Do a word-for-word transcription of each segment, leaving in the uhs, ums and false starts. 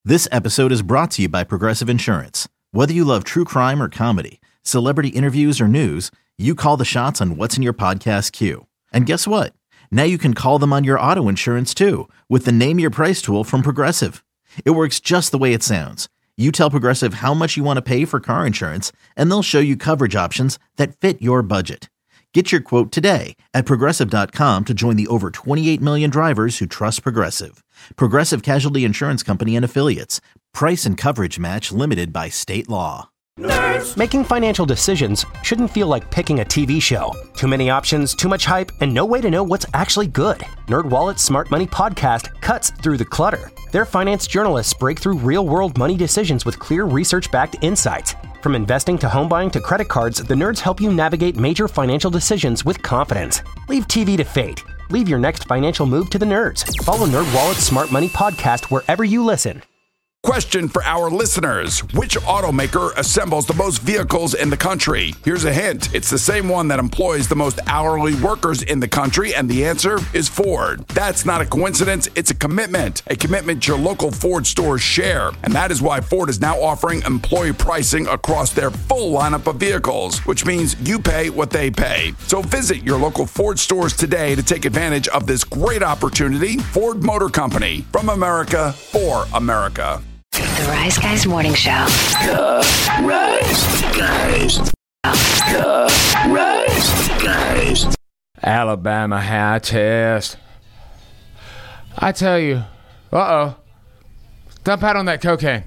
This episode is brought to you by Progressive Insurance. Whether you love true crime or comedy, celebrity interviews or news, you call the shots on what's in your podcast queue. And guess what? Now you can call them on your auto insurance too with the Name Your Price tool from Progressive. It works just the way it sounds. You tell Progressive how much you want to pay for car insurance, and they'll show you coverage options that fit your budget. Get your quote today at Progressive dot com to join the over twenty-eight million drivers who trust Progressive. Progressive Casualty Insurance Company and Affiliates. Price and coverage match limited by state law. Nerds. Making financial decisions shouldn't feel like picking a T V show. Too many options, too much hype, and no way to know what's actually good. NerdWallet's Smart Money Podcast cuts through the clutter. Their finance journalists break through real-world money decisions with clear research-backed insights. From investing to home buying to credit cards, the nerds help you navigate major financial decisions with confidence. Leave T V to fate. Leave your next financial move to the nerds. Follow NerdWallet's Smart Money Podcast wherever you listen. Question for our listeners. Which automaker assembles the most vehicles in the country? Here's a hint. It's the same one that employs the most hourly workers in the country, and the answer is Ford. That's not a coincidence. It's a commitment. A commitment your local Ford stores share. And that is why Ford is now offering employee pricing across their full lineup of vehicles, which means you pay what they pay. So visit your local Ford stores today to take advantage of this great opportunity. Ford Motor Company. From America, for America. The Rise Guys Morning Show. The Rise Guys. The Rise Guys. Alabama high test. I tell you, uh-oh. Dump out on that cocaine.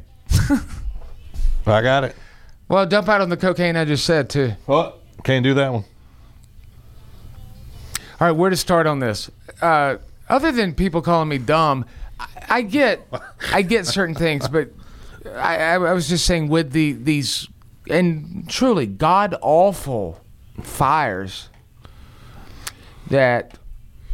I got it. Well, dump out on the cocaine I just said, too. What? Can't do that one. All right, where to start on this? Uh, other than people calling me dumb, I get, I get certain things, but I, I, I was just saying with the these and truly god awful fires that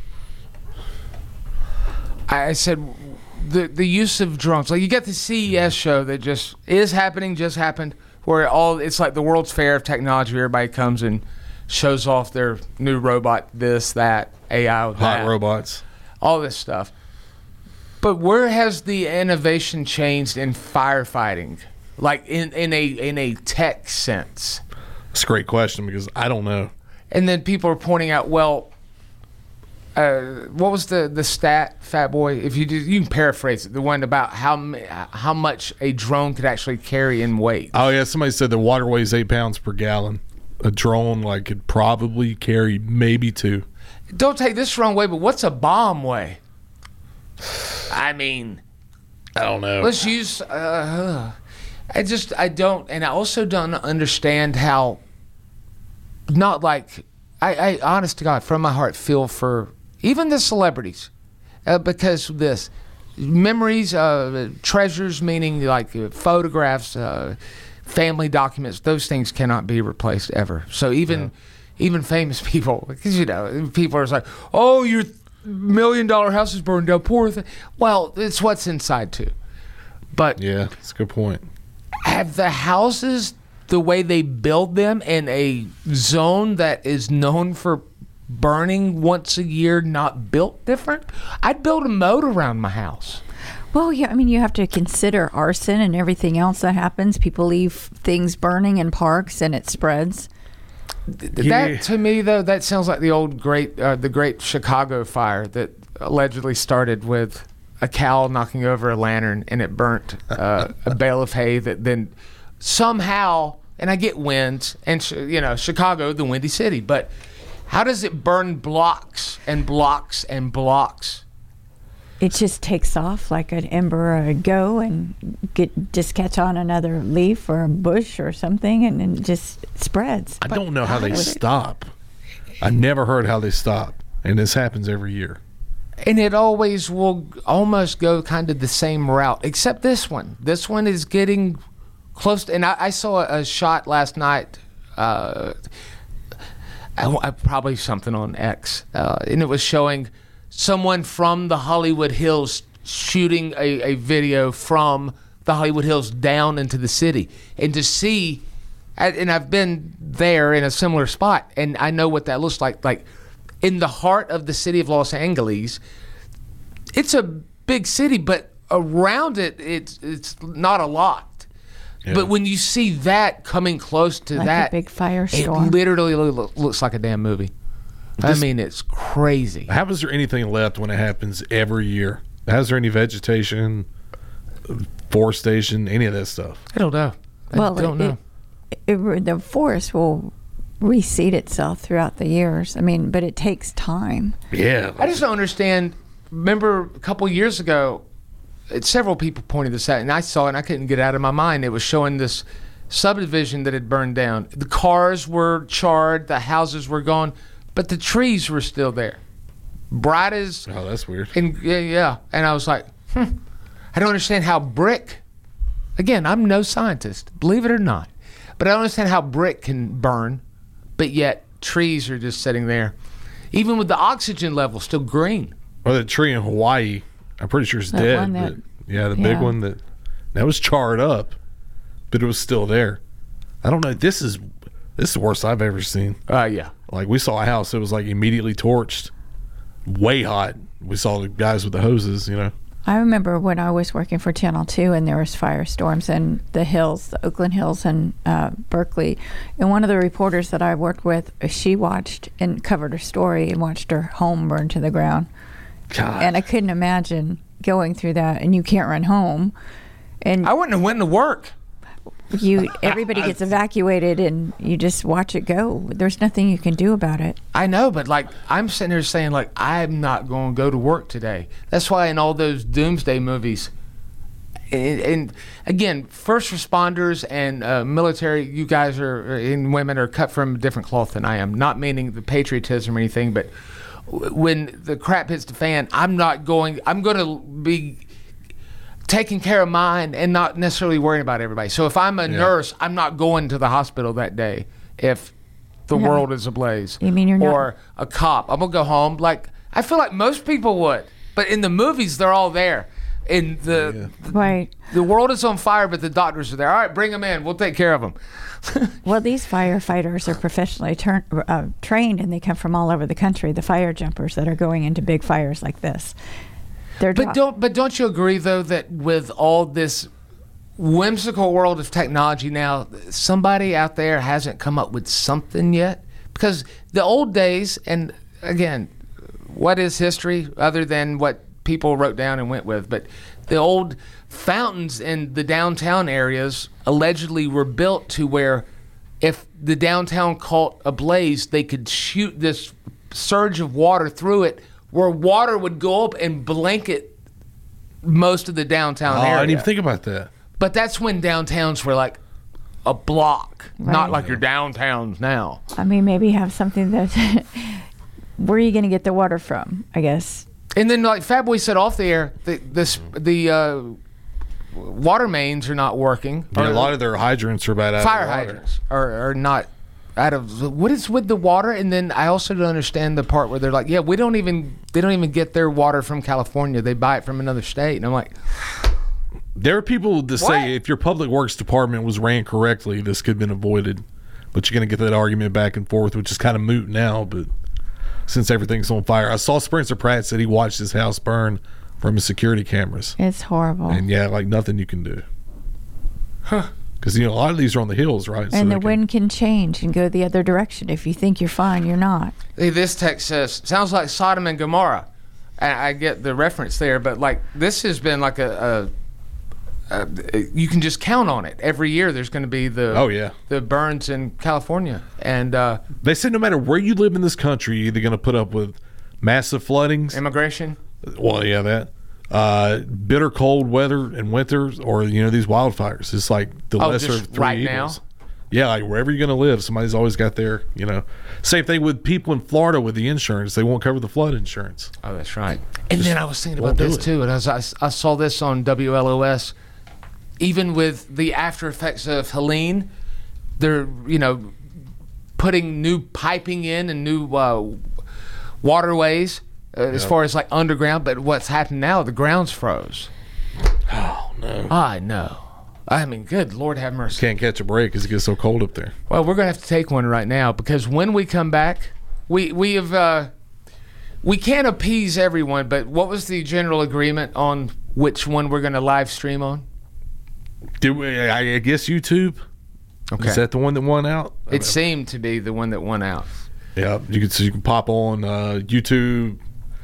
I said the the use of drones. Like you got the C E S show that just is happening, just happened, where it all it's like the World's Fair of technology. Where everybody comes and shows off their new robot, this, that, A I, hot that, robots, all this stuff. But where has the innovation changed in firefighting, like in, in a in a tech sense? That's a great question because I don't know. And then people are pointing out, well, uh, what was the, the stat, Fat Boy? If you do, you can paraphrase it, the one about how how much a drone could actually carry in weight. Oh yeah, somebody said the water weighs eight pounds per gallon. A drone like could probably carry maybe two. Don't take this the wrong way, but what's a bomb weigh? I mean, I don't know. Let's use. Uh, I just I don't, and I also don't understand how. Not like I, I, honest to God, from my heart, feel for even the celebrities, uh, because this memories, uh, treasures, meaning like uh, photographs, uh, family documents. Those things cannot be replaced ever. So even, yeah. even famous people, because you know, people are like, oh, you're. Million dollar house is burned down. Poor thing. Well, it's what's inside too. But yeah, that's a good point. Have the houses, the way they build them in a zone that is known for burning once a year, not built different? I'd build a moat around my house. Well, yeah, I mean, you have to consider arson and everything else that happens. People leave things burning in parks and it spreads. That yeah. to me though, that sounds like the old great, uh, the great Chicago fire that allegedly started with a cow knocking over a lantern and it burnt uh, a bale of hay that then somehow, and I get winds and you know Chicago, the windy city, but how does it burn blocks and blocks and blocks? It just takes off like an ember or a go and get just catch on another leaf or a bush or something and then it just spreads. I don't know how they stop. I never heard how they stop. And this happens every year. And it always will almost go kind of the same route, except this one. This one is getting close to, and I, I saw a shot last night, uh, I, I, probably something on X, uh, and it was showing someone from the Hollywood Hills shooting a, a video from the Hollywood Hills down into the city. And to see, and I've been there in a similar spot, and I know what that looks like. Like in the heart of the city of Los Angeles, it's a big city, but around it, it's it's not a lot. Yeah. But when you see that coming close to Like a that, big firestorm. it literally lo- looks like a damn movie. This- I mean, it's crazy. How is there anything left when it happens every year? How's there any vegetation, forestation, any of that stuff? I don't know. I well, don't it, know. It, it, the forest will reseed itself throughout the years. I mean, but it takes time. Yeah. I just don't understand. Remember a couple years ago, it, several people pointed this out, and I saw it, and I couldn't get it out of my mind. It was showing this subdivision that had burned down. The cars were charred, the houses were gone, but the trees were still there. Bright as... Oh, that's weird. And, yeah, yeah. And I was like, hmm, I don't understand how brick... Again, I'm no scientist, believe it or not. But I don't understand how brick can burn, but yet trees are just sitting there. Even with the oxygen level still green. Well, that tree in Hawaii, I'm pretty sure it's That dead. one that- but yeah, the big yeah. one that that was charred up, but it was still there. I don't know. This is this is the worst I've ever seen. Uh, yeah. Like we saw a house that was like immediately torched, way hot. We saw the guys with the hoses, you know. I remember when I was working for Channel two and there was firestorms in the hills, the Oakland Hills and uh, Berkeley. And one of the reporters that I worked with, she watched and covered her story and watched her home burn to the ground. God. And I couldn't imagine going through that, and you can't run home. And I wouldn't have went to work. you, everybody gets evacuated, and you just watch it go. There's nothing you can do about it. I know, but like I'm sitting there saying, like, I'm not going to go to work today. That's why in all those doomsday movies, and, and again, first responders and uh, military, you guys are and women are cut from a different cloth than I am. Not meaning the patriotism or anything, but w- when the crap hits the fan, I'm not going. I'm going to be taking care of mine and not necessarily worrying about everybody. So if I'm a Yeah. nurse, I'm not going to the hospital that day if the Yeah. world is ablaze. You mean you're not- Or a cop. I'm going to go home. Like, I feel like most people would. But in the movies, they're all there. In the, Right. the world is on fire, but the doctors are there. All right, bring them in. We'll take care of them. Well, these firefighters are professionally turn, uh, trained, and they come from all over the country. The fire jumpers that are going into big fires like this. They're But dro- don't but don't you agree though that with all this whimsical world of technology now, somebody out there hasn't come up with something yet? Because the old days, and again, what is history other than what people wrote down and went with? But the old fountains in the downtown areas allegedly were built to where if the downtown caught ablaze, they could shoot this surge of water through it, where water would go up and blanket most of the downtown Oh, area. I didn't even think about that. But that's when downtowns were like a block, not Right. like your downtowns now. I mean, maybe have something that. Where are you going to get the water from? I guess. And then, like Fat Boy said off the air, the this, the uh, water mains are not working. Yeah, Or a lot of their hydrants are about out fire of water. hydrants are, are not out of what is with the water. And then I also don't understand the part where they're like, yeah, we don't even they don't even get their water from California. They buy it from another state. And I'm like, There are people that What? say if your public works department was ran correctly, this could have been avoided. But you're going to get that argument back and forth, which is kind of moot now. But since everything's on fire, I saw Spencer Pratt said he watched his house burn from his security cameras. It's horrible. And yeah, like nothing you can do. Huh. Because, you know, a lot of these are on the hills, right? So and they the can- wind can change and go the other direction. If you think you're fine, you're not. hey, this text says sounds like Sodom and Gomorrah. And I get the reference there, but like this has been like a, a, a you can just count on it. Every year there's going to be the Oh, yeah. the burns in California, and uh, They said no matter where you live in this country, you're either going to put up with massive floodings. immigration. Well, yeah, that. Uh, bitter cold weather and winters, or, you know, these wildfires. It's like the Oh, lesser just of three right evils. now? Yeah, like wherever you're going to live, somebody's always got their, you know. Same thing with people in Florida with the insurance. They won't cover the flood insurance. Oh, that's right. And then I was thinking won't about do this it. too, and I, was, I, I saw this on W L O S. Even with the after effects of Helene, they're you know putting new piping in and new uh, waterways uh, as far as like underground. But what's happened now? The ground's froze. Oh, no. I know. I mean, good Lord have mercy. Can't catch a break because it gets so cold up there. Well, we're gonna have to take one right now because when we come back, we we have uh, we can't appease everyone, but what was the general agreement on which one we're going to live stream on? Do we, I guess YouTube. Okay. Is that the one that won out? It seemed to be the one that won out. Yeah, you can so you can pop on uh, YouTube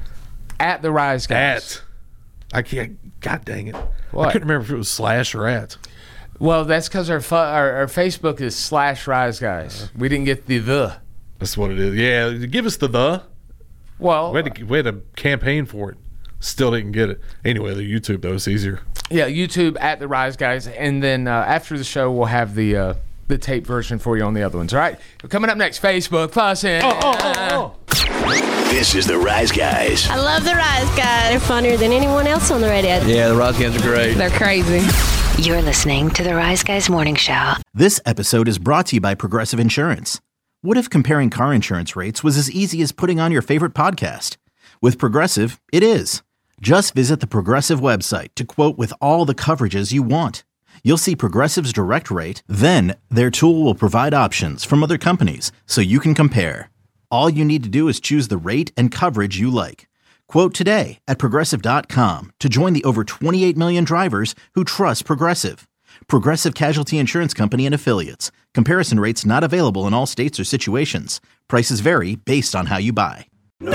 At the Rise Guys. at. I can't. God dang it! What? I couldn't remember if it was slash or at. Well, that's because our, fu- our our Facebook is slash Rise Guys. We didn't get the the. That's what it is. Yeah, give us the the. Well, We had, to, we had to campaign for it. Still didn't get it. Anyway, the YouTube though is easier. yeah, YouTube at the Rise Guys, and then uh, after the show we'll have the uh, the tape version for you on the other ones. All right, coming up next, Facebook fussing. Oh, oh, oh, oh. This is the Rise Guys. I love the Rise Guys. They're funnier than anyone else on the radio. Yeah, the Rise Guys are great. They're crazy. You're listening to the Rise Guys Morning Show. This episode is brought to you by Progressive Insurance. What if comparing car insurance rates was as easy as putting on your favorite podcast? With Progressive, it is. Just visit the Progressive website to quote with all the coverages you want. You'll see Progressive's direct rate, then their tool will provide options from other companies so you can compare. All you need to do is choose the rate and coverage you like. Quote today at Progressive dot com to join the over twenty-eight million drivers who trust Progressive. Progressive Casualty Insurance Company and Affiliates. Comparison rates not available in all states or situations. Prices vary based on how you buy.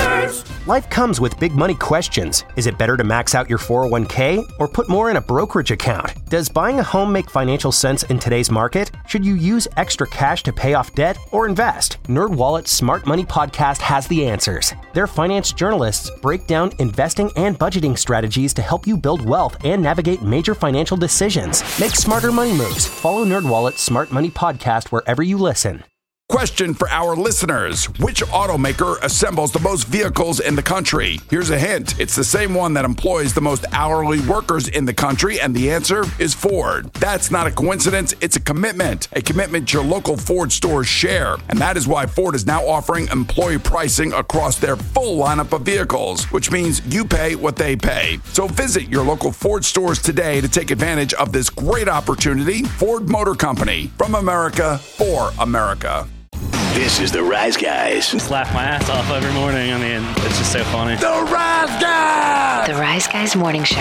Life comes with big money questions. Is it better to max out your four oh one k or put more in a brokerage account? Does buying a home make financial sense in today's market? Should you use extra cash to pay off debt or invest? NerdWallet's Smart Money Podcast has the answers. Their finance journalists break down investing and budgeting strategies to help you build wealth and navigate major financial decisions. Make smarter money moves. Follow NerdWallet's Smart Money Podcast wherever you listen. Question for our listeners. Which automaker assembles the most vehicles in the country? Here's a hint. It's the same one that employs the most hourly workers in the country, and the answer is Ford. That's not a coincidence. It's a commitment. A commitment your local Ford stores share. And that is why Ford is now offering employee pricing across their full lineup of vehicles, which means you pay what they pay. So visit your local Ford stores today to take advantage of this great opportunity. Ford Motor Company. From America, for America. This is the Rise Guys. Just laugh my ass off every morning. I mean, it's just so funny. The Rise Guys! The Rise Guys Morning Show.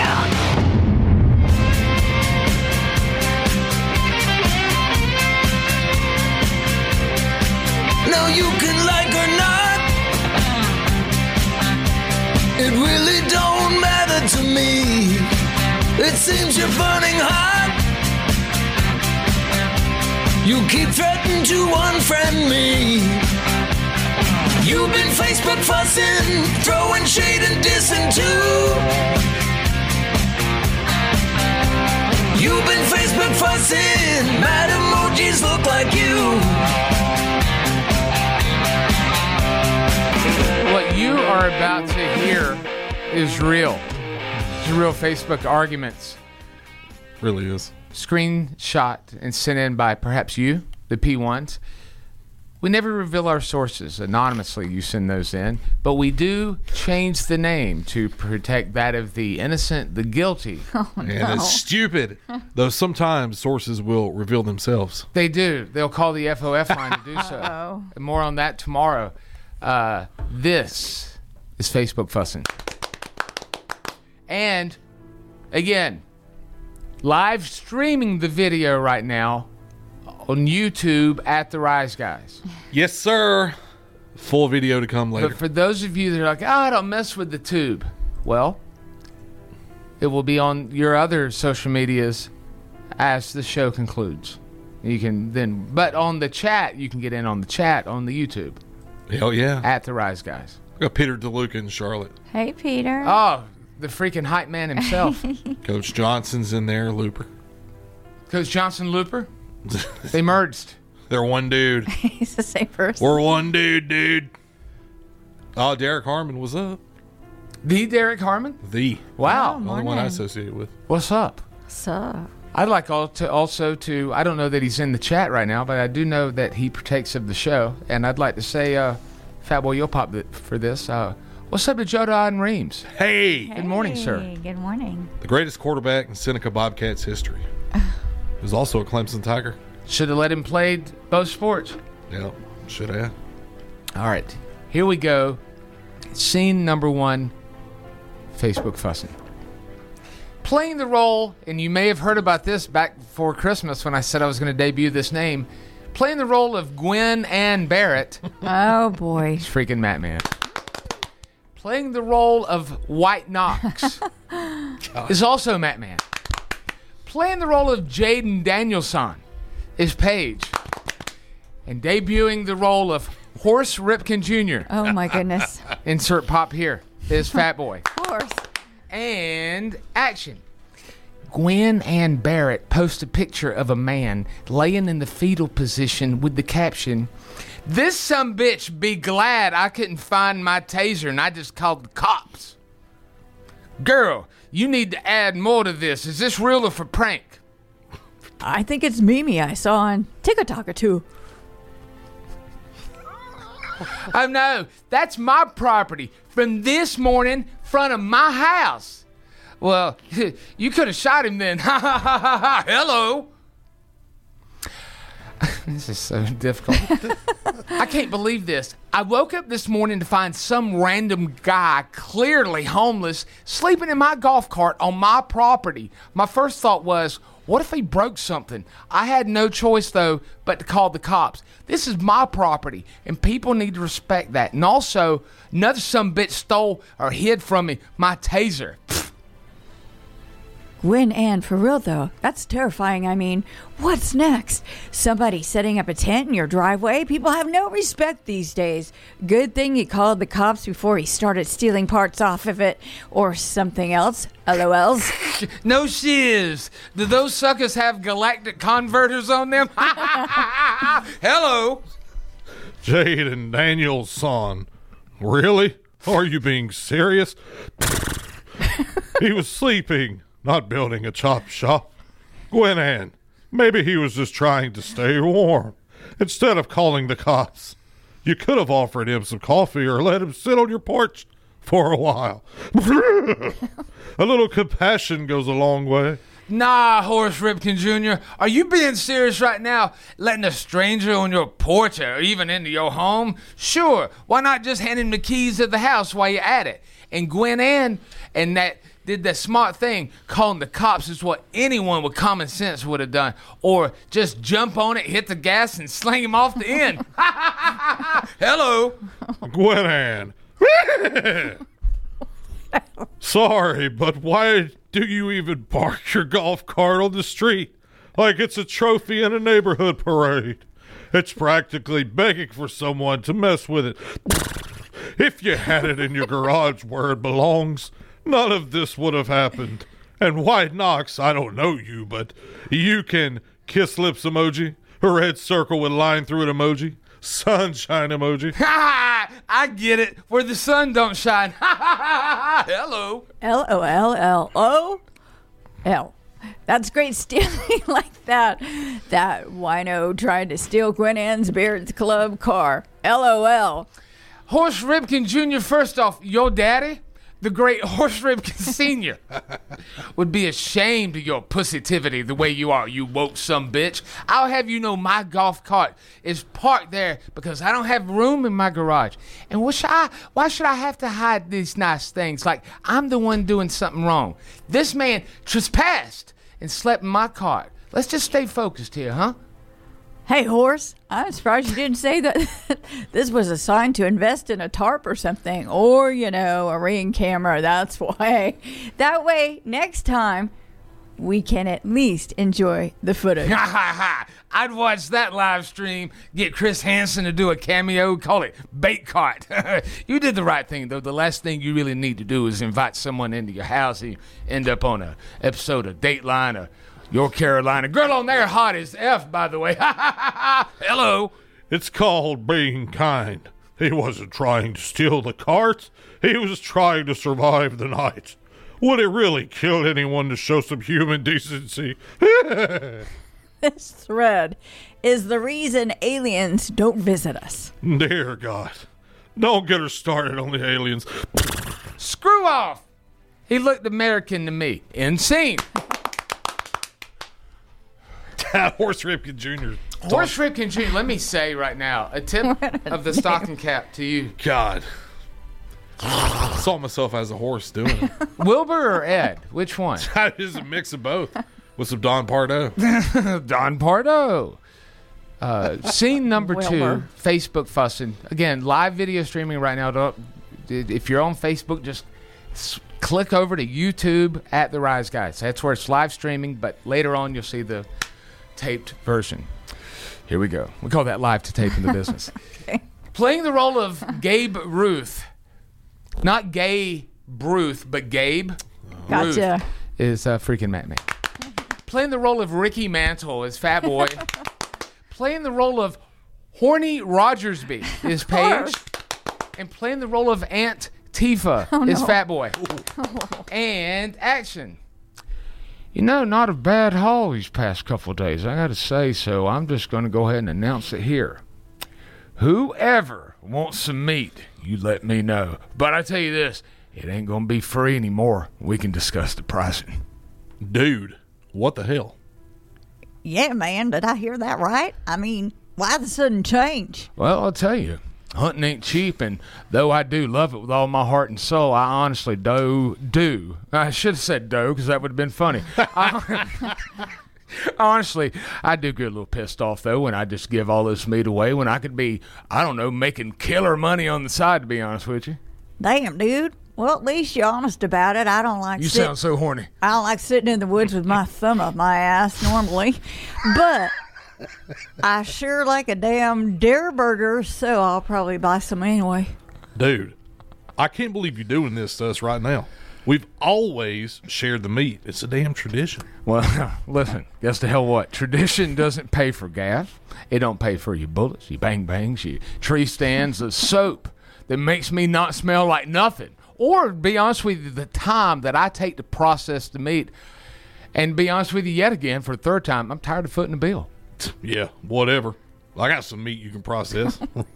No, you can like or not. It really don't matter to me. It seems you're burning hot. You keep threatening to unfriend me. You've been Facebook fussing, throwing shade and dissing too. You've been Facebook fussing, mad emojis look like you. What you are about to hear is real. It's real Facebook arguments. Really is. Screenshot and sent in by perhaps you, the P ones. We never reveal our sources anonymously. You send those in, but we do change the name to protect that of the innocent, the guilty. Oh, And no. it's stupid. Though sometimes sources will reveal themselves. They do. They'll call the F O F line to do so. Uh-oh. And more on that tomorrow. Uh, this is Facebook fussing. And again, live streaming the video right now on YouTube at the Rise Guys. Yes, sir. Full video to come later. But for those of you that are like, oh, I don't mess with the tube. Well, it will be on your other social medias as the show concludes. You can then, but on the chat, you can get in on the chat on the YouTube Hell yeah. at the Rise Guys. We got Peter DeLuca in Charlotte. Hey, Peter. Oh, the freaking hype man himself. Coach Johnson's in there, Looper. Coach Johnson Looper. They merged. They're one dude. He's the same person. We're one dude, dude. Oh, Derek Harmon, what's up? The Derek Harmon? The. Wow. Oh, Only one I morning. associate with. What's up? So, I'd like all to also to, I don't know that he's in the chat right now, but I do know that he partakes of the show. And I'd like to say, uh, Fat Boy, you'll pop th- for this. Uh, what's up to Joda and Reams? Hey! Good morning, sir. Hey, good morning. The greatest quarterback in Seneca Bobcats history. He was also a Clemson Tiger. Should have let him play both sports. Yeah, should have. All right, here we go. Scene number one, Facebook fussing. Playing the role, and you may have heard about this back before Christmas when I said I was going to debut this name, playing the role of Gwen Ann Barrett. Oh, boy. It's freaking Matt Man. Playing the role of White Knox is also Matt Man. Playing the role of Jaden Danielson is Paige. And debuting the role of Horace Ripken Junior Oh, my goodness. Insert pop here. Is Fat Boy. Of course. And action. Gwen Ann Barrett posts a picture of a man laying in the fetal position with the caption, "This sumbitch be glad I couldn't find my taser and I just called the cops. Girl, you need to add more to this. Is this real or for prank?" I think it's Mimi I saw on TikTok or two. Oh no, that's my property from this morning, front of my house. Well, you could have shot him then. Ha ha ha ha ha. Hello. This is so difficult. I can't believe this. I woke up this morning to find some random guy, clearly homeless, sleeping in my golf cart on my property. My first thought was, what if he broke something? I had no choice, though, but to call the cops. This is my property, and people need to respect that. And also, another sumbitch stole or hid from me my taser. Pfft. Gwen Ann, for real though, that's terrifying. I mean, what's next? Somebody setting up a tent in your driveway? People have no respect these days. Good thing he called the cops before he started stealing parts off of it or something else. LOLs. No shiz. Do those suckers have galactic converters on them? Hello. Jaden Danielson. Really? Are you being serious? He was sleeping, not building a chop shop. Gwen Ann, maybe he was just trying to stay warm. Instead of calling the cops, you could have offered him some coffee or let him sit on your porch for a while. A little compassion goes a long way. Nah, Horace Ripken Junior Are you being serious right now? Letting a stranger on your porch or even into your home? Sure, why not just hand him the keys to the house while you're at it? And Gwen Ann and that did that smart thing. Calling the cops is what anyone with common sense would have done. Or just jump on it, hit the gas, and sling him off the end. Hello. Gwen Ann. Sorry, but why do you even park your golf cart on the street like it's a trophy in a neighborhood parade? It's practically begging for someone to mess with it. If you had it in your garage where it belongs, none of this would have happened. And White Knox, I don't know you, but you can kiss lips emoji, a red circle with line through it emoji, sunshine emoji. I get it. Where the sun don't shine. Hello. L O L L O L. That's great stealing like that. That wino tried to steal Gwen Ann's Beards Club car. L O L. Horace Ripken Junior, first off, your daddy, the great Horace Ripken Senior, would be ashamed of your pussytivity the way you are, you woke sumbitch. I'll have you know my golf cart is parked there because I don't have room in my garage. And what should I, why should I have to hide these nice things? Like I'm the one doing something wrong. This man trespassed and slept in my cart. Let's just stay focused here, huh? Hey, Horace, I'm surprised you didn't say that this was a sign to invest in a tarp or something, or, you know, a Ring camera. That's why. That way, next time, we can at least enjoy the footage. Ha ha ha! I'd watch that live stream, get Chris Hansen to do a cameo, call it Bait Cart. You did the right thing, though. The last thing you really need to do is invite someone into your house and you end up on an episode of Dateline or Your Carolina. Girl on there hot as F, by the way. Hello. It's called being kind. He wasn't trying to steal the cart. He was trying to survive the night. Would it really kill anyone to show some human decency? This thread is the reason aliens don't visit us. Dear God. Don't get her started on the aliens. Screw off. He looked American to me. Insane. Horace Ripken Junior Horace Ripken Junior, let me say right now, a tip of the stocking cap to you. God. saw myself as a horse doing it. Wilbur or Ed? Which one? It's a mix of both with some Don Pardo. Don Pardo. Uh, scene number Wilbur. two, Facebook fussing. Again, live video streaming right now. Don't, if you're on Facebook, just s- click over to YouTube at The Rise Guys. That's where it's live streaming, but later on you'll see the taped version. Here we go. We call that live to tape in the business. Okay. Playing the role of Gabe Ruth, not Gay Bruth, but Gabe Gotcha. Ruth is uh, freaking Matt Man. Playing the role of Ricky Mantle as Fat Boy. Playing the role of Horny Rogersby is Paige. And playing the role of Aunt Tifa Oh, is no. Fat Boy. And action. You know, not a bad haul these past couple of days, I gotta say, so I'm just gonna go ahead and announce it here. Whoever wants some meat, you let me know. But I tell you this, it ain't gonna be free anymore. We can discuss the pricing. Dude, what the hell? Yeah, man, did I hear that right? I mean, why the sudden change? Well, I'll tell you, hunting ain't cheap, and though I do love it with all my heart and soul, I honestly do, do. I should have said do, because that would have been funny. I, honestly, I do get a little pissed off, though, when I just give all this meat away, when I could be, I don't know, making killer money on the side, to be honest with you. Damn, dude. Well, at least you're honest about it. I don't like You sit- sound so horny. I don't like sitting in the woods with my thumb up my ass normally, but I sure like a damn deer burger, so I'll probably buy some anyway. Dude, I can't believe you're doing this to us right now. We've always shared the meat. It's a damn tradition. Well, listen, guess the hell what? Tradition doesn't pay for gas. It don't pay for your bullets, your bang bangs, your tree stands, the soap that makes me not smell like nothing. Or, to be honest with you, the time that I take to process the meat. And be honest with you yet again, for the third time, I'm tired of footing the bill. Yeah, whatever. I got some meat you can process.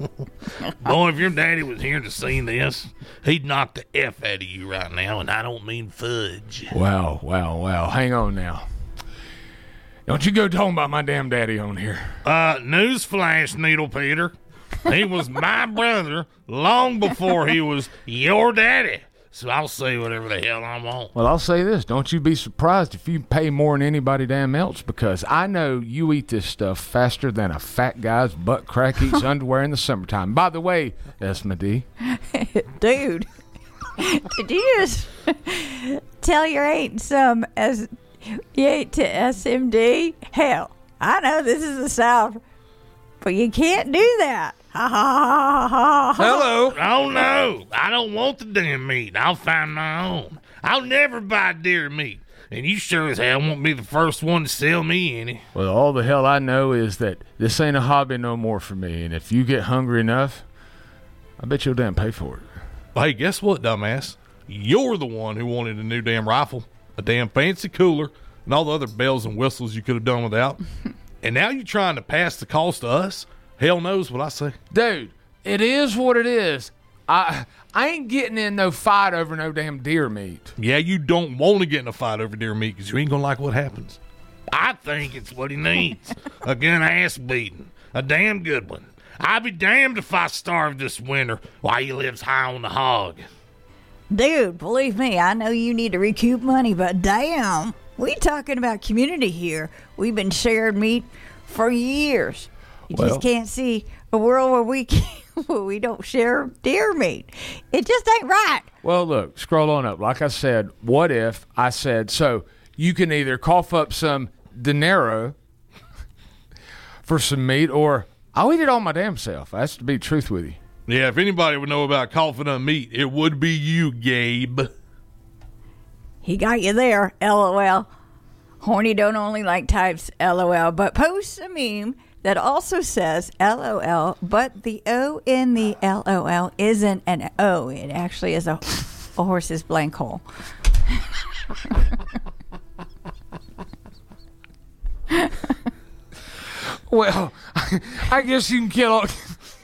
Boy, if your daddy was here to see this, he'd knock the F out of you right now, and I don't mean fudge. Wow, wow, wow. Hang on now. Don't you go talking about my damn daddy on here. Uh, newsflash, Needle Peter. He was my brother long before he was your daddy. So I'll say whatever the hell I want. Well, I'll say this. Don't you be surprised if you pay more than anybody damn else, because I know you eat this stuff faster than a fat guy's butt crack eats underwear in the summertime. By the way, Esma D. Dude, did you just tell you're eating some as you ate to S M D? Hell, I know this is the South, but you can't do that. Ha ha ha ha ha. Hello. Oh, no. I don't want the damn meat. I'll find my own. I'll never buy deer meat. And you sure as hell won't be the first one to sell me any. Well, all the hell I know is that this ain't a hobby no more for me, and if you get hungry enough, I bet you'll damn pay for it. Hey, guess what, dumbass? You're the one who wanted a new damn rifle, a damn fancy cooler, and all the other bells and whistles you could have done without. And now you're trying to pass the cost to us? Hell knows what I say. Dude, it is what it is. I I ain't getting in no fight over no damn deer meat. Yeah, you don't want to get in a fight over deer meat because you ain't going to like what happens. I think it's what he needs. A good ass beating. A damn good one. I'd be damned if I starve this winter while he lives high on the hog. Dude, believe me, I know you need to recoup money, but damn, we talking about community here. We've been sharing meat for years. You Well- just can't see a world where we can, where we don't share deer meat. It just ain't right. Well, look, scroll on up. Like I said, what if I said, so you can either cough up some dinero for some meat, or I'll eat it all my damn self. That's to be truth with you. Yeah, if anybody would know about coughing up meat, it would be you, Gabe. He got you there, LOL. Horny don't only like types LOL, but posts a meme that also says LOL, but the O in the LOL isn't an O. It actually is a, a horse's blank hole. Well, I guess you can kill all...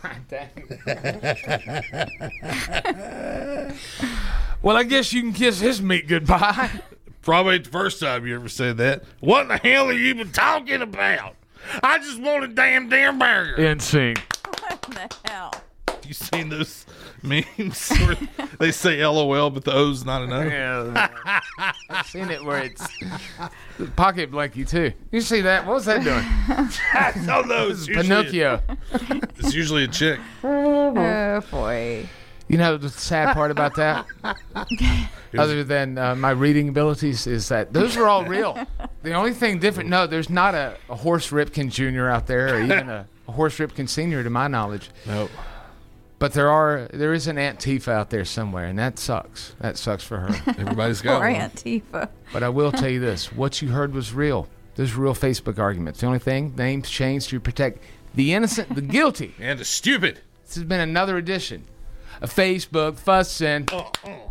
Well, I guess you can kiss his meat goodbye. Probably ain't the first time you ever said that. What in the hell are you even talking about? I just want a damn damn burger. In sync. What the hell? You seen those memes where they say L O L, but the O's not an O. Yeah, I've seen it where it's pocket blankie too. You see that? What was that doing? I don't know. It's Pinocchio. It's usually a chick. Oh boy. You know the sad part about that, other than uh, my reading abilities, is that those are all real. The only thing different, no, there's not a, a Horace Ripken Junior out there, or even a, a Horace Ripken Senior to my knowledge. Nope. But there are, there is an Aunt Tifa out there somewhere, and that sucks. That sucks for her. Everybody's got Poor one. Aunt Tifa. But I will tell you this: what you heard was real. There's real Facebook arguments. The only thing, names changed to protect the innocent, the guilty, and the stupid. This has been another edition of Facebook fussing. Oh, oh.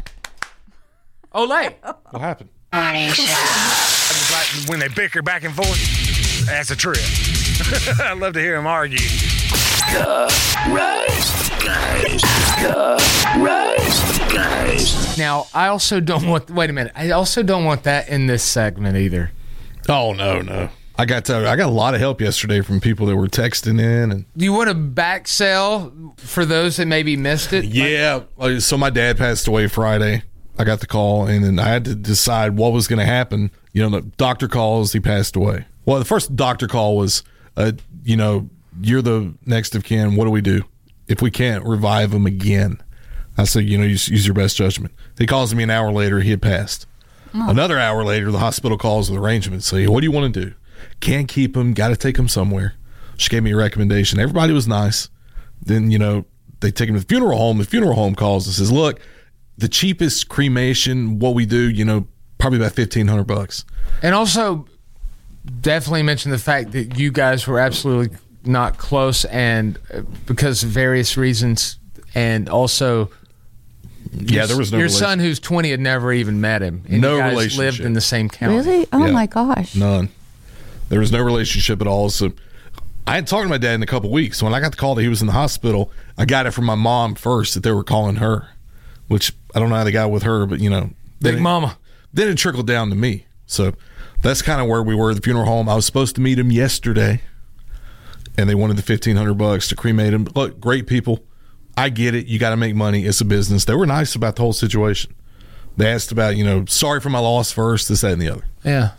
Olay. What happened? I just like when they bicker back and forth. That's a trip. I love to hear them argue. The Rise Guys. The Rise Guys. Now, I also don't want. Wait a minute. I also don't want that in this segment either. Oh no, no. I got to, I got a lot of help yesterday from people that were texting in. And do you want to back sell for those that maybe missed it? yeah, like, so my dad passed away Friday. I got the call, and then I had to decide what was going to happen. You know, the doctor calls, he passed away. Well, the first doctor call was, uh, you know, you're the next of kin. What do we do if we can't revive him again? I said, you know, use, use your best judgment. He calls me an hour later. He had passed. Oh. Another hour later, the hospital calls with arrangements. Say, what do you want to do? Can't keep him. Got to take him somewhere. She gave me a recommendation. Everybody was nice. Then, you know, they take him to the funeral home. The funeral home calls and says, look, the cheapest cremation, what we do, you know, probably about fifteen hundred bucks. And also, definitely mention the fact that you guys were absolutely not close, and because of various reasons, and also, yeah, there was no. Your relation. son, who's twenty, had never even met him. And no you guys relationship. Lived in the same county. Really? Oh yeah. my gosh. None. There was no relationship at all. So I hadn't talked to my dad in a couple of weeks. So when I got the call that he was in the hospital, I got it from my mom first that they were calling her, which I don't know how they got with her, but you know, Big then Mama. It, then it trickled down to me. So that's kind of where we were at the funeral home. I was supposed to meet him yesterday, and they wanted the fifteen hundred bucks to cremate him. Look, great people. I get it. You got to make money. It's a business. They were nice about the whole situation. They asked about, you know, sorry for my loss first, this, that, and the other. Yeah.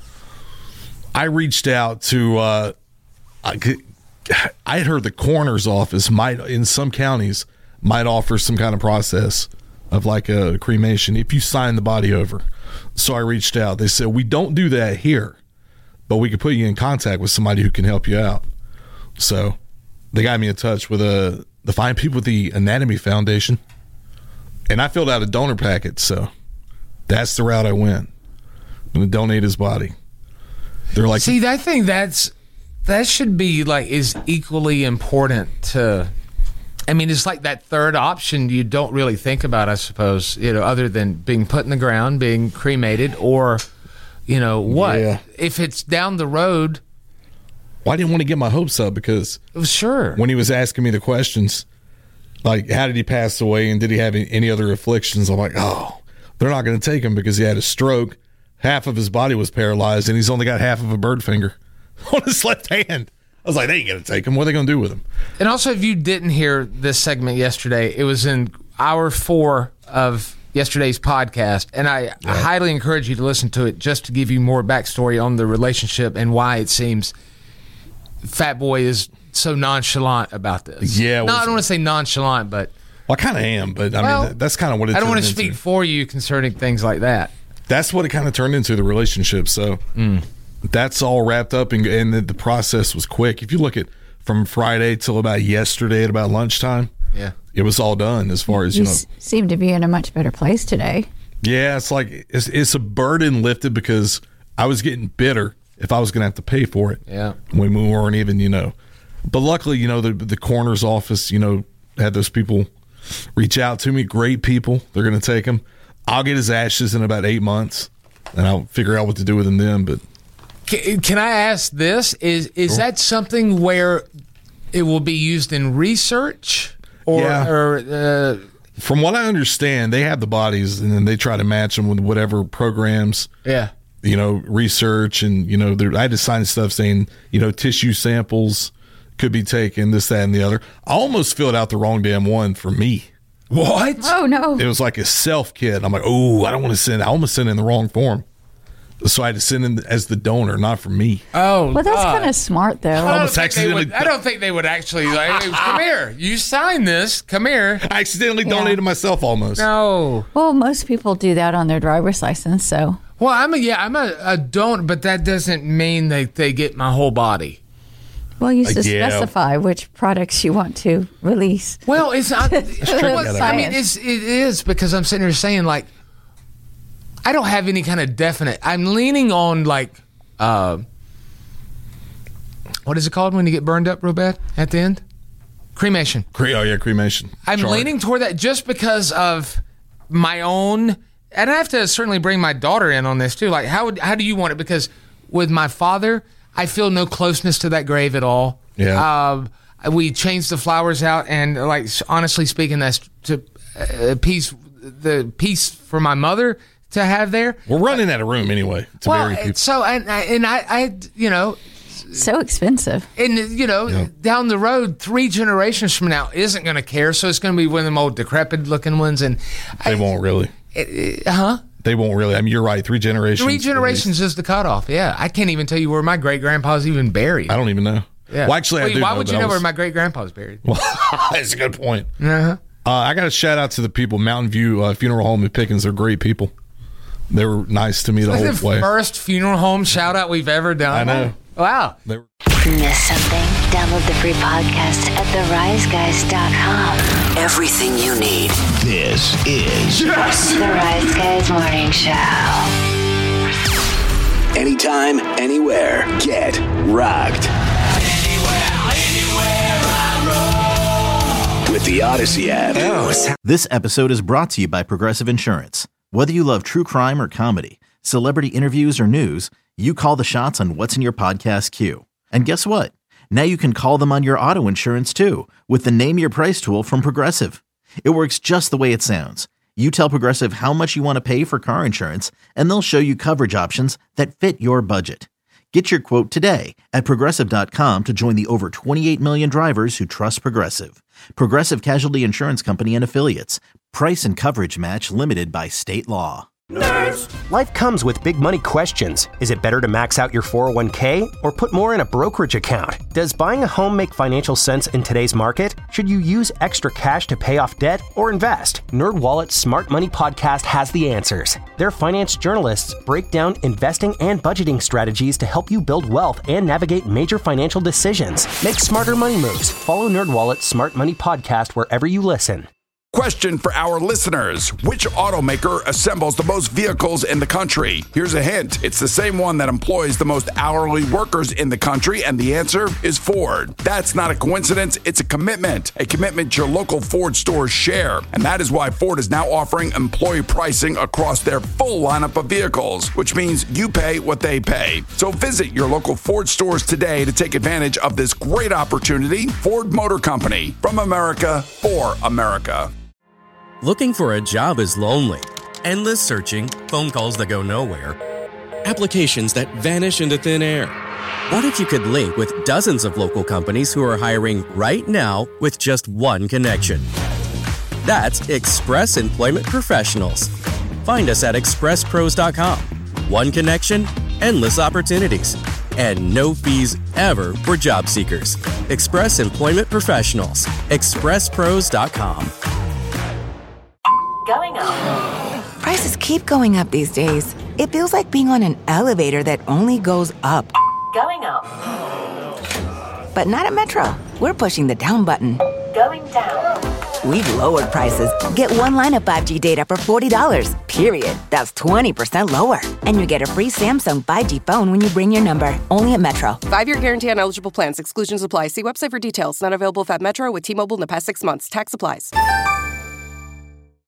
I reached out to, uh, I, could, I had heard the coroner's office might, in some counties, might offer some kind of process of like a cremation if you sign the body over. So I reached out. They said, we don't do that here, but we could put you in contact with somebody who can help you out. So they got me in touch with uh, the fine people at the Anatomy Foundation, and I filled out a donor packet. So that's the route I went. I'm going to donate his body. They're like, see, I think that's that should be like is equally important to. I mean, it's like that third option you don't really think about, I suppose. You know, other than being put in the ground, being cremated, or you know what? Yeah. If it's down the road. Well, I didn't want to get my hopes up because sure when he was asking me the questions, like how did he pass away and did he have any other afflictions? I'm like, oh, they're not going to take him because he had a stroke. Half of his body was paralyzed, and he's only got half of a bird finger on his left hand. I was like, they ain't going to take him. What are they going to do with him? And also, if you didn't hear this segment yesterday, it was in hour four of yesterday's podcast, and I, yeah. I highly encourage you to listen to it just to give you more backstory on the relationship and why it seems Fat Boy is so nonchalant about this. Yeah. No, I don't want to say nonchalant, but... Well, I kind of am, but I well, mean, that's kind of what it I don't want to into. speak for you concerning things like that. That's what it kind of turned into, the relationship. So mm. that's all wrapped up, and, and the, the process was quick. If you look at from Friday till about yesterday at about lunchtime, yeah, it was all done as far as, you, you know. S- seem to be in a much better place today. Yeah, it's like it's, it's a burden lifted because I was getting bitter if I was going to have to pay for it. Yeah. When we weren't even, you know. But luckily, you know, the, the coroner's office, you know, had those people reach out to me. Great people. They're going to take him. I'll get his ashes in about eight months, and I'll figure out what to do with him then. But can, can I ask this? Is is sure. that something where it will be used in research? Or, yeah. or uh, from what I understand, they have the bodies, and then they try to match them with whatever programs. Yeah. You know, research, and you know, I had to sign stuff saying, you know, tissue samples could be taken, this, that, and the other. I almost filled out the wrong damn one for me. What? Oh, no. It was like a self kit. I'm like, oh, I don't want to send. I almost sent in the wrong form. So I had to send in as the donor, not for me. Oh, Well, that's God. kind of smart, though. I don't, almost think they accidentally- would, I don't think they would actually like, hey, come here. You signed this. Come here. I accidentally Yeah. donated myself almost. No. Well, most people do that on their driver's license, so. Well, I'm a yeah, I'm a, a donor, but that doesn't mean that they get my whole body. Well, you Uh, should yeah. specify which products you want to release. Well, it's not. well, Science. I mean, it's, it is because I'm sitting here saying like, I don't have any kind of definite. I'm leaning on like, uh, what is it called when you get burned up real bad at the end? Cremation. Cre- oh yeah, cremation. I'm Chart. leaning toward that just because of my own, and I have to certainly bring my daughter in on this too. Like, how would, how do you want it? Because with my father, I feel no closeness to that grave at all. Yeah. Um, we changed the flowers out, and like honestly speaking, that's to uh, peace, the peace for my mother to have there. We're running out of room anyway to Well, bury people. so and I, and I, I, you know, So expensive. and you know, Yeah. down the road, three generations from now isn't going to care. So it's going to be one of them old decrepit looking ones, and They won't really. uh huh. They won't really. I mean, you're right. Three generations. Three at generations is the cutoff. Yeah, I can't even tell you where my great grandpa's even buried. least. I don't even know. Yeah. Well, actually, Wait, I do why know, would but you I know was- where my great grandpa's buried? Well, that's a good point. Uh-huh. Uh, I got to shout out to the people, Mountain View uh, Funeral Home in Pickens. They're great people. They were nice to me the That's whole the way. first funeral home shout out we've ever done. I know. Wow. They were- Miss something? Download the free podcast at the rise guys dot com. Everything you need. This is The Rise Guys Morning Show. anytime, anywhere. Get rocked. With the Odyssey app. This episode is brought to you by Progressive Insurance. Whether you love true crime or comedy, celebrity interviews or news, you call the shots on what's in your podcast queue. And guess what? Now you can call them on your auto insurance too with the Name Your Price tool from Progressive. It works just the way it sounds. You tell Progressive how much you want to pay for car insurance, and they'll show you coverage options that fit your budget. Get your quote today at Progressive dot com to join the over twenty-eight million drivers who trust Progressive. Progressive Casualty Insurance Company and Affiliates. Price and coverage match limited by state law. Life comes with big money questions. Is it better to max out your four oh one k or put more in a brokerage account? Does buying a home make financial sense in today's market? Should you use extra cash to pay off debt or invest? NerdWallet's Smart Money Podcast has the answers. Their finance journalists break down investing and budgeting strategies to help you build wealth and navigate major financial decisions. Make smarter money moves. Follow NerdWallet's Smart Money Podcast wherever you listen. Question for our listeners. Which automaker assembles the most vehicles in the country? Here's a hint. It's the same one that employs the most hourly workers in the country, and the answer is Ford. That's not a coincidence. It's a commitment. A commitment your local Ford stores share. And that is why Ford is now offering employee pricing across their full lineup of vehicles, which means you pay what they pay. So visit your local Ford stores today to take advantage of this great opportunity. Ford Motor Company. From America, for America. Looking for a job is lonely. Endless searching, phone calls that go nowhere, applications that vanish into thin air. What if you could link with dozens of local companies who are hiring right now with just one connection? That's Express Employment Professionals. Find us at express pros dot com. One connection, endless opportunities, and no fees ever for job seekers. Express Employment Professionals. express pros dot com. Going up. Prices keep going up these days. It feels like being on an elevator that only goes up. Going up. But not at Metro. We're pushing the down button. Going down. We've lowered prices. Get one line of five G data for forty dollars. Period. That's twenty percent lower. And you get a free Samsung five G phone when you bring your number. Only at Metro. Five-year guarantee on eligible plans. Exclusions apply. See website for details. Not available at Metro with T-Mobile in the past six months. Tax applies.